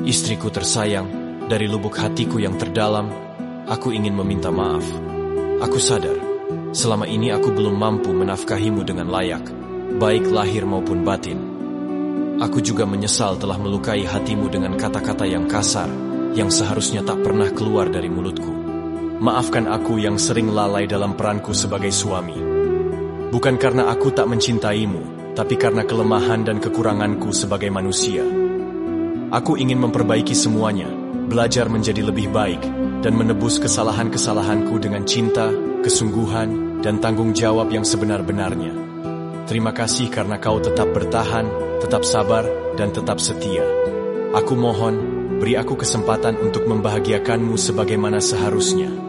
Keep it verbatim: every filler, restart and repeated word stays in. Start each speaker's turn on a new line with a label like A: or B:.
A: Istriku tersayang, dari lubuk hatiku yang terdalam, aku ingin meminta maaf. Aku sadar, selama ini aku belum mampu menafkahimu dengan layak, baik lahir maupun batin. Aku juga menyesal telah melukai hatimu dengan kata-kata yang kasar, yang seharusnya tak pernah keluar dari mulutku. Maafkan aku yang sering lalai dalam peranku sebagai suami. Bukan karena aku tak mencintaimu, tapi karena kelemahan dan kekuranganku sebagai manusia. Aku ingin memperbaiki semuanya, belajar menjadi lebih baik, dan menebus kesalahan-kesalahanku dengan cinta, kesungguhan, dan tanggung jawab yang sebenar-benarnya. Terima kasih karena kau tetap bertahan, tetap sabar, dan tetap setia. Aku mohon, beri aku kesempatan untuk membahagiakanmu sebagaimana seharusnya.